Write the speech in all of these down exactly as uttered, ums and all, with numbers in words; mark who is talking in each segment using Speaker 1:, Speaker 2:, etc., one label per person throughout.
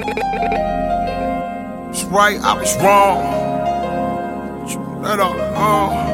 Speaker 1: It's right, I was wrong. Let up, uh.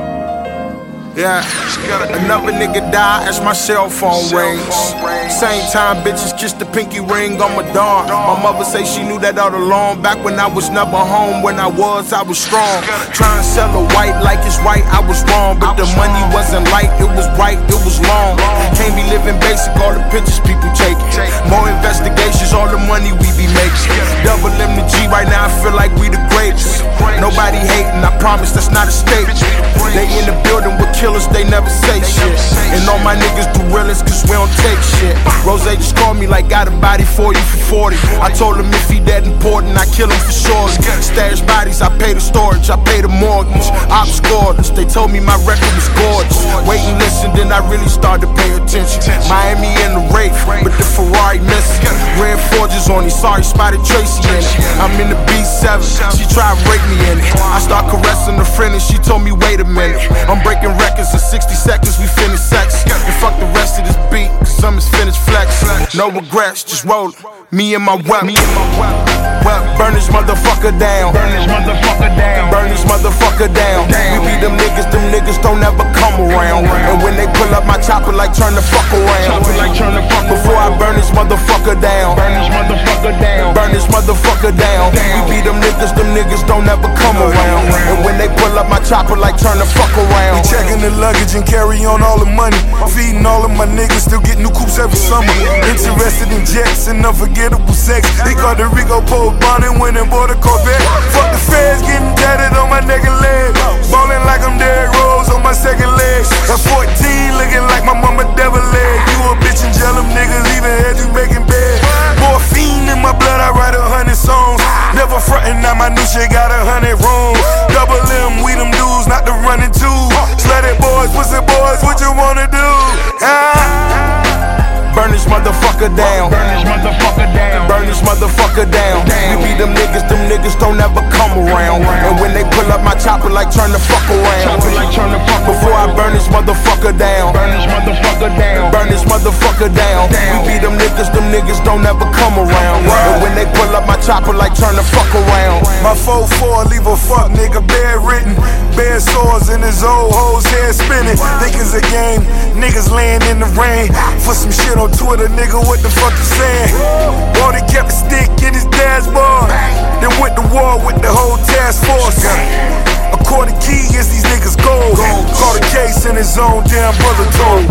Speaker 1: Yeah, another nigga died as my cell phone rings. Same time bitches kiss the pinky ring on my dawn. My mother say she knew that all along. Back when I was never home, when I was, I was strong. Trying to sell a white like it's right, I was wrong. But the money wasn't light, it was right, it was long. Can't be living basic, all the pictures people taking. More investigations, all the money we be making. Double M the G right now, I feel like we the greatest. Nobody hating, I promise that's not a statement. They in the building with killers, they never say shit. And all my niggas do realest cause we don't take shit. Rose just called me like got a body for you for forty. I told him if he that important, I kill him for sure. Stash bodies, I pay the storage, I pay the mortgage. Ops scored us, they told me my record was gorgeous. Wait and listen, then I really started to pay attention. Miami in the Wraith, but the Ferrari missing. Red forges on me, sorry, spotted Tracy in it. I'm in the B seven, she tried to break me in it. I start caressing a friend and she told me wait a minute. I'm breaking records in sixty seconds, we finish sex. And fuck the rest of this beat, cause I'm just finished flex. No regrets, just roll me and my weapon. Well, burn this motherfucker down.
Speaker 2: Burn this motherfucker down.
Speaker 1: Burn this motherfucker down. We be them niggas, them niggas don't ever come around. And when they pull up my chopper, like turn the fuck around.
Speaker 2: Chopper like turn the fuck
Speaker 1: Before I burn this motherfucker down.
Speaker 2: Burn this motherfucker down.
Speaker 1: Burn this motherfucker down. We be them niggas, them niggas don't ever come around. And when they pull up my chopper, like turn the fuck around.
Speaker 3: We checking the luggage and carry on all the money. Feeding all of my niggas, still get new coops every summer. Interested in jets and unforgettable sex. They call the Rico Pole Bonnet when they bought a Corvette. Fuck the feds, getting tatted on my neck and leg. Ballin' like I'm Derrick Rose on my second leg. At fourteen, looking like my mama devil leg. You a bitch and jealous niggas, even had you making bed. Morphine in my blood, I write a hundred songs. Never frontin', now my new shit got a hundred rooms. Double M, we them dudes, not the running two. Slutty boys, pussy boys, what you wanna do? Ah.
Speaker 1: Burn this motherfucker down.
Speaker 2: Burn this motherfucker down.
Speaker 1: Burn this motherfucker down. We be them niggas, them niggas don't ever come around. And when they pull up my chopper, like turn the fuck around.
Speaker 2: Chopper like turn the fuck
Speaker 1: Before I burn this motherfucker down.
Speaker 2: Burn this motherfucker down.
Speaker 1: Burn this motherfucker down. We be them niggas, them niggas don't ever come around. And when they pull up my chopper, like turn the fuck around.
Speaker 3: My four four leave a fuck nigga bedridden. Bare sores in his old hoes head spinning. Think it's a game, niggas laying in the rain. For some shit on Twitter, nigga, what the fuck you saying? Brody kept a stick in his dashboard. Then went to war with the whole task force. A quarter key is these niggas gold. Caught a case in his own damn brother told.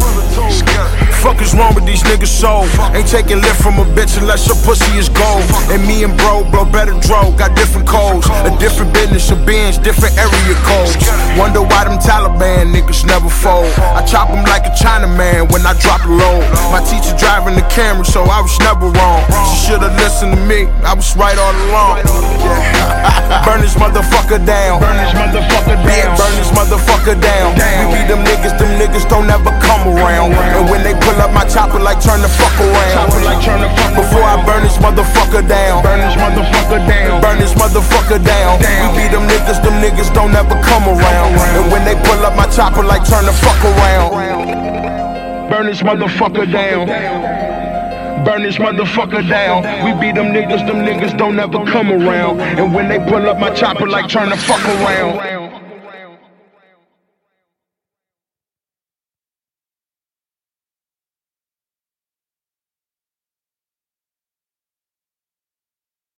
Speaker 1: Fuck is wrong with these niggas soul? Ain't taking lift from a bitch unless your pussy is gold. And me and bro, blow better dro, got different codes. A different business, a binge, different area codes. Wonder why them Taliban niggas never fold. I chop them like a Chinaman when I drop a load. My teacher driving the camera, so I was never wrong. She should've listened to me, I was right all along. Yeah. Burn this motherfucker down.
Speaker 2: Burn this motherfucker down.
Speaker 1: Yeah, burn this motherfucker down. We be them niggas, them niggas don't ever come around. And when they pull up my chopper, like turn the fuck around.
Speaker 2: Chopper like turn the fuck
Speaker 1: Before I burn this motherfucker down.
Speaker 2: Burn this motherfucker down.
Speaker 1: Burn this motherfucker down. We be them niggas, them niggas don't ever come around. And when they pull up my chopper, like turn the fuck around.
Speaker 2: Burn this motherfucker down. Burn this motherfucker down. We be them niggas, them niggas don't ever come around. And when they pull up my chopper, like turn the fuck around.